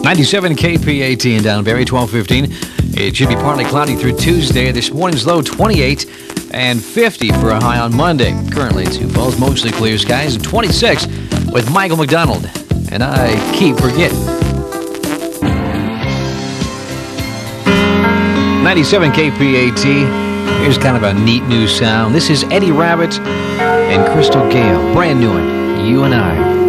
97 KPAT in Downberry, 12:15. It should be partly cloudy through Tuesday. This morning's low 28 and 50 for a high on Monday. Currently at Sioux Falls, mostly clear skies, and 26 with Michael McDonald. And I keep forgetting. 97 KPAT. Here's kind of a neat new sound. This is Eddie Rabbitt and Crystal Gale. Brand new one. You and I.